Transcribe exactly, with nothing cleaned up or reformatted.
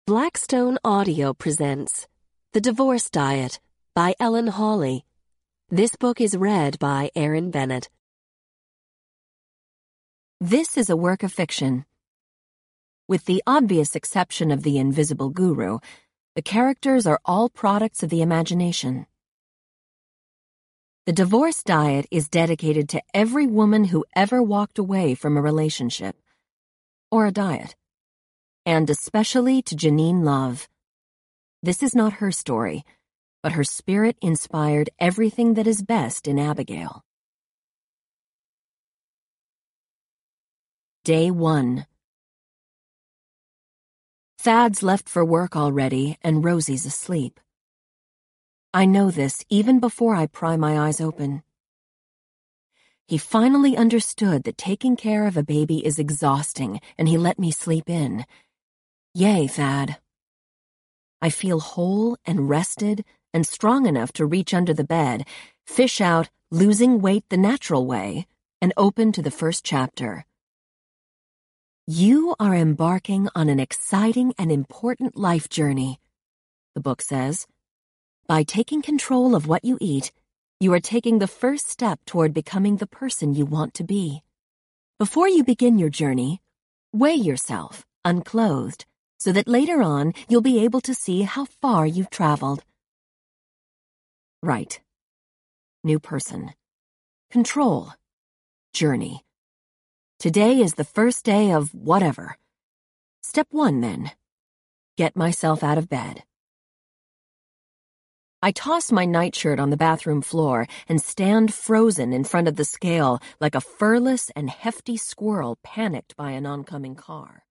Blackstone Audio presents The Divorce Diet by Ellen Hawley. This book is read by Erin Bennett. This is a work of fiction. With the obvious exception of the invisible guru, the characters are all products of the imagination. The Divorce Diet is dedicated to every woman who ever walked away from a relationship or a diet. And especially to Janine Love. This is not her story, but her spirit inspired everything that is best in Abigail. Day one. Thad's left for work already, and Rosie's asleep. I know this even before I pry my eyes open. He finally understood that taking care of a baby is exhausting, and he let me sleep in. Yay, Thad. I feel whole and rested and strong enough to reach under the bed, fish out Losing Weight the Natural Way, and open to the first chapter. You are embarking on an exciting and important life journey, the book says. By taking control of what you eat, you are taking the first step toward becoming the person you want to be. Before you begin your journey, weigh yourself, unclothed, so that later on you'll be able to see how far you've traveled. Right. New person. Control. Journey. Today is the first day of whatever. Step one, then. Get myself out of bed. I toss my nightshirt on the bathroom floor and stand frozen in front of the scale like a furless and hefty squirrel panicked by an oncoming car.